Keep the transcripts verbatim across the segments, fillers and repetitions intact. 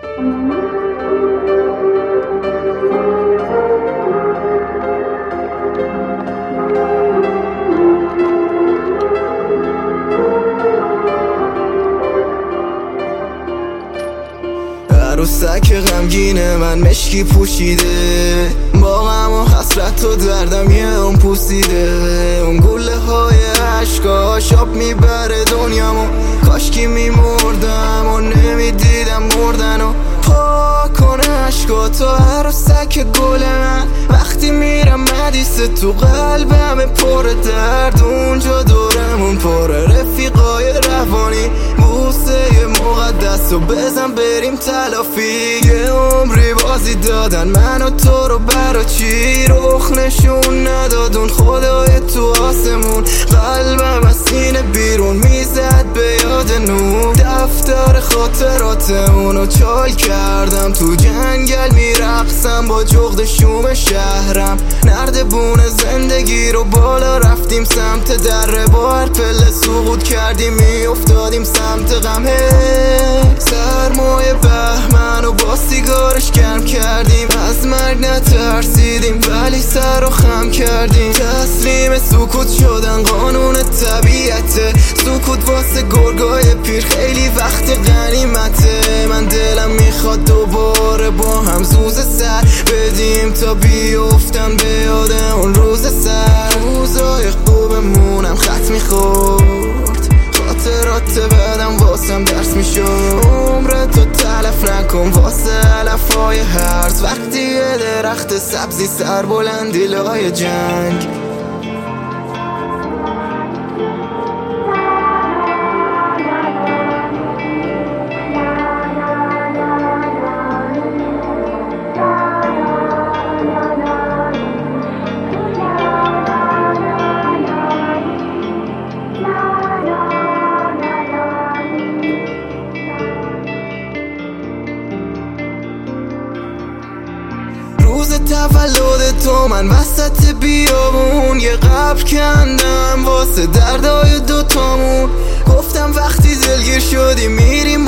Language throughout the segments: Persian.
عروسک غمگین من مشکی پوشیده، با غم و حسرت و دردم یه اون پوسیده. اون گله های عشقاش آب میبره دنیامو، کاشکی میمردم و نمیدیدم مردن و پاک کنه عشقا تو. عروسک گل من وقتی میرم مدیسه تو قلبم پر درد، اونجا دورمون پره رفیقای روانی، بوسه مقدس و بزن بریم تلافی. یه عمری بازی دادن من و تو رو برا چی، رخ نشون ندادون خدای تو آسمون. قلبم از سینه بیرون میزد به یاد نور، دفتر خاطرات اونو چال کردم. تو جنگل میرقصم با جغد شوم شهرم، نردبون زندگی رو بالا رفتیم سمت دره، با هر پله سقوط کردیم میافتادیم سمت غم. سرمایه بهمن و با سیگارش گرم کردیم، از مرگ نترسیدیم ولی سر و خم کردیم. تسلیم سکوت شدن قانون طبیعته، سکوت واسه گرگای پیر خیلی وقت غنیمته. من دلم میخواد دوباره با هم زوز سر بدیم تا بیفتن به یاد اون روز سر. روزای خوبمونم خط میخورد، خاطرات بدم واسم درس میشد. عمرتو تلف نکن واسه علفای هرز، وقتی یه درخت سبزی سر بلندی لای جنگ. روز تولد تو من وسط بیابون یه قبر کندم واسه دردای دوتامون. گفتم وقتی دلگیر شدیم میریم با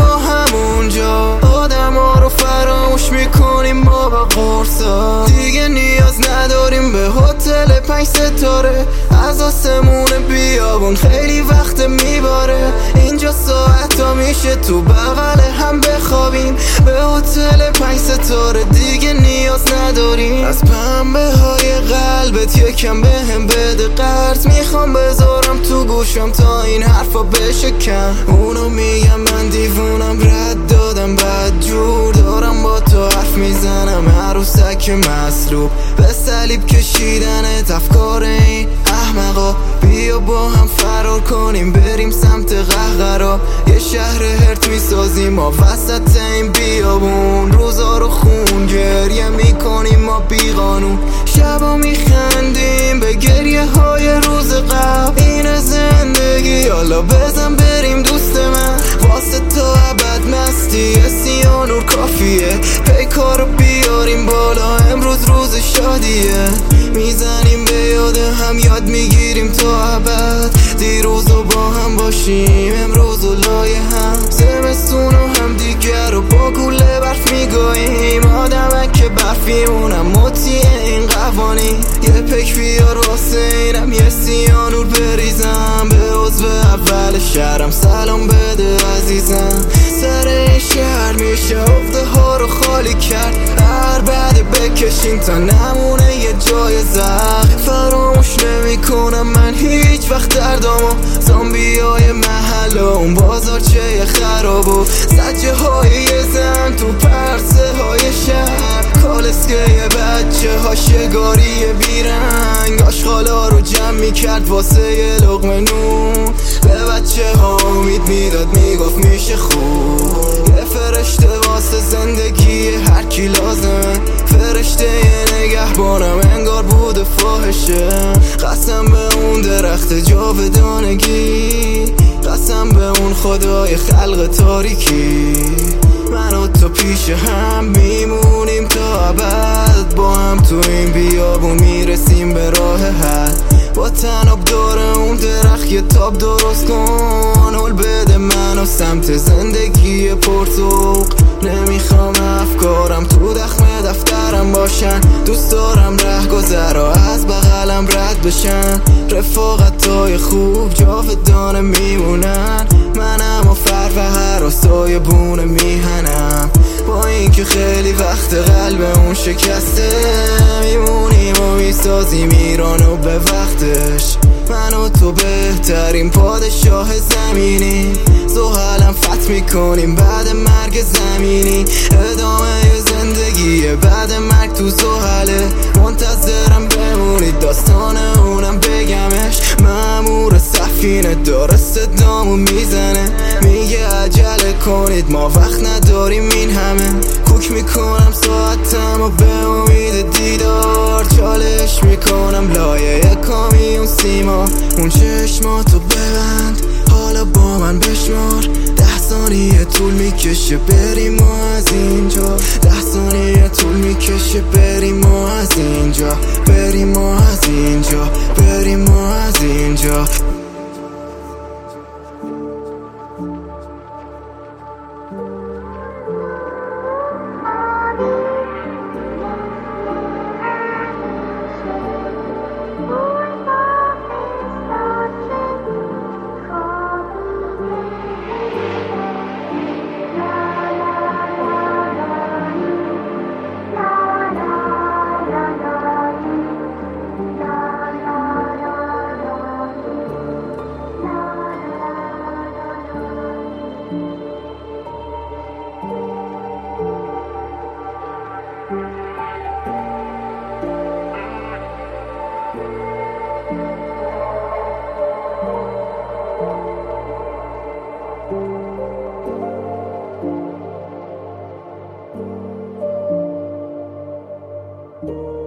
همونجا، آدم ها رو فراموش میکنیم ما با قرصا. دیگه نیاز نداریم به هتل پنج ستاره، از آسمون بیابون خیلی وقت میباره. اینجا ساعت ها میشه تو بغل هم بخوابیم، به هتل پنج ستاره دیگه نیاز نداریم. از پنبه های قلبت یکم به هم بده قرض، میخوام بذارم تو گوشم تا این حرفا بشه کم. اونو میگم من دیوونم، رد دادم بد جور دارم با تو حرف میزنم. عروسک مصلوب به صلیب کشیدنت افکار این احمقا، بیا با هم فرار کنیم بریم سمت قهقرا. یه شهر هرت میسازیم ما وسط این بیابون، روزا رو خون گریه میکنیم ما بی قانون. شبا میخندیم به گریه های روز قبل، این زندگی حالا بزن بریم دوست من. واسه تا ابد مستی سیانور کافیه، پیکارو بیاریم بالا امروز روز شادیه. میزنیم به یاد هم یاد میگیریم تا ابد، دیروزو با هم باشیم امروزو لای هم. زمستونو هم دیگر رو با گوله برف میگاییم، آدمک که برفیمونم مطیع این قوانی. یه پک بیار واسه اینم یه سیانور بریزم، به عضو اول شهرم سلام بده عزیزم. سر این شهر میشه عقده ها رو خالی کرد، هر بعد بکشیم تا نمونه یه جای زخم. فراموش نمی کنم من هیچ وقت دردامو، زامبی های محل و اون بازار چه خراب و زجه های یه زن تو پرسه های شهر. کالسکه یه بچه ها شگاری بیرنگ، آشغالا رو جمع میکرد واسه یه لقمه نون. به بچه ها امید میداد میگفت میشه خوب، یه فرشته واسه زندگی هر کی لازمه. فرشته یه نگهبانم انگار بود فاحشه، قسم به اون درخت جاودانگی، قسم به اون خدای خلق تاریکی. من و تو پیش هم میمونیم تا ابد، با هم تو این بیابون میرسیم به راه حل. با تناب داره اون درخت یه تاب درست کن، هل بده منو سمت زندگی پرتوق. نمیخوام باشن. دوست دارم ره گذرا از بغلم رد بشن. رفاقتای خوب جاودانه میمونن. منم و فروهر و سایه بونه میهنم. با اینکه خیلی وقت قلب اون شکسته، میمونیم و میسازیم ایرانو به وقتش. من و تو بهترین پادشاه زمینی، زحلم فتح میکنیم بعد مرگ زمینی. ادامه زندگی بعد مرگ تو زحله، منتظرم بمونید داستان اونم بگمش. مأمور سفینه داره صدامو میزنه، میگه عجله کنید ما وقت نداریم این همه. کوک میکنم ساعتم و به امید دیدار، چالش میکنم لایه کامیون سیما. اون چشماتو ببند حالا با من بشمار، ده ثانیه طول میکشه بریم ما از اینجا. ده ثانیه طول میکشه بریم ما از اینجا. بریم ما از اینجا. بریم ما از اینجا. you